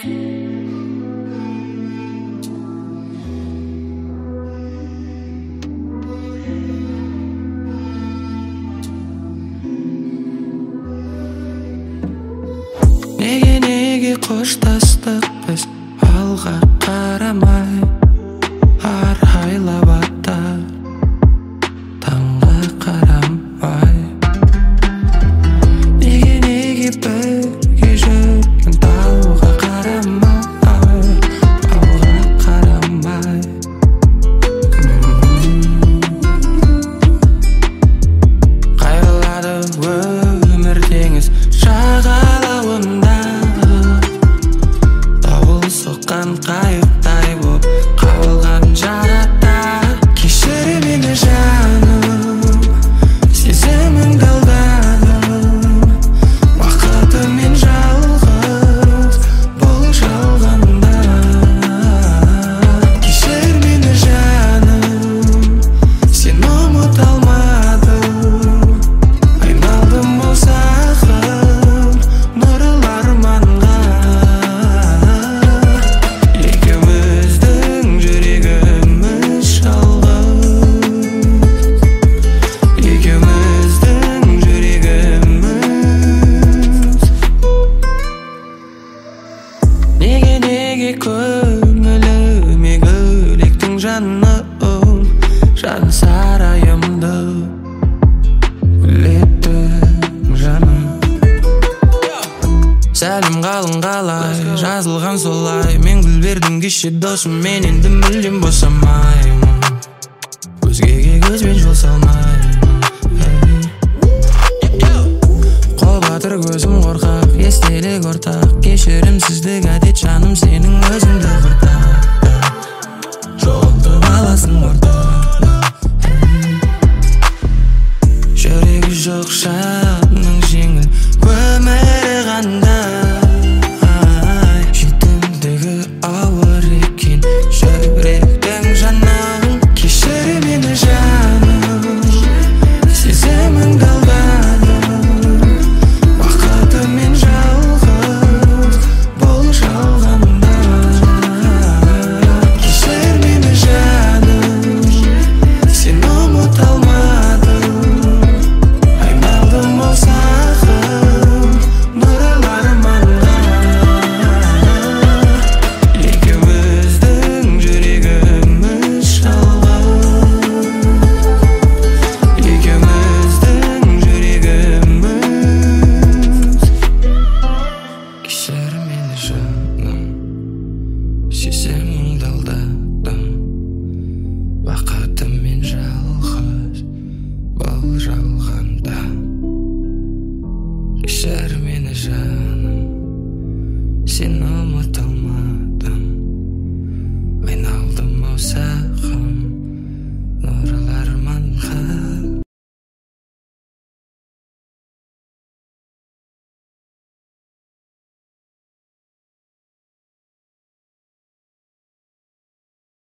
Неге қоштастық біз алға қарамай арайлап ата таңға қарамай неге бірге жүрген тауға қарамай қайрылады өмір теңіз жағалауында соққан қайықтай боп қалған жарата кешір мені жаным сезіміңді алдадым бақытымен жалғыз бұл жалғанда кешір мені жаным сені ұмыта алмадым айналдым ұзағым нұрлы арманға неге көңіліме гүлектің жаным жан сарайымды гүлеттің жаным сәлем қалың қалай жазылған солай мен гүл бердім кеше досым мен енді мүлдем босамаймын өзгеге көзбен жол салмаймын қол батыр көзім қорқақ естелік ортақ кешірімсіздік әдет жаным сенің өзіңді